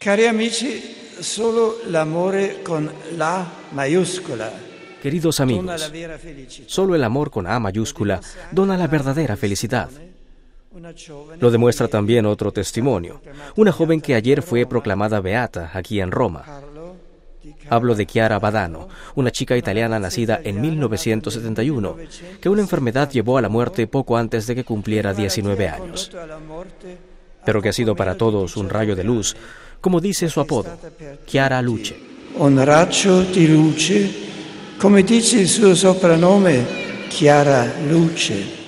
Cari amici, solo l'amore con la maiuscola. Queridos amigos, solo el amor con A mayúscula dona la verdadera felicidad. Lo demuestra también otro testimonio, una joven que ayer fue proclamada beata aquí en Roma. Hablo de Chiara Badano, una chica italiana nacida en 1971, que una enfermedad llevó a la muerte poco antes de que cumpliera 19 años. Pero que ha sido para todos un rayo de luz, como dice su apodo, Chiara Luce. Un raggio di luce, come dice il suo soprannome, Chiara Luce.